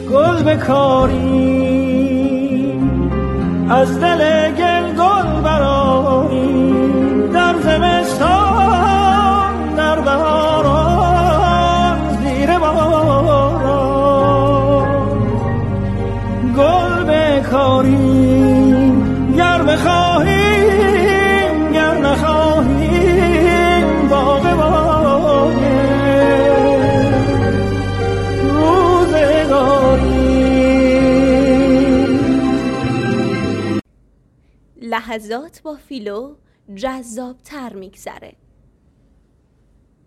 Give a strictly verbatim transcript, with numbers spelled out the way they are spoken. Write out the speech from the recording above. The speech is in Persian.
گل بکاریم، از دل گل گل برآریم، در زمستان در بهاران زیر باران گل بکاریم، گر بخواهیم گر نخواهیم باغ باغ لحظات با فیلو جذاب تر میگذره.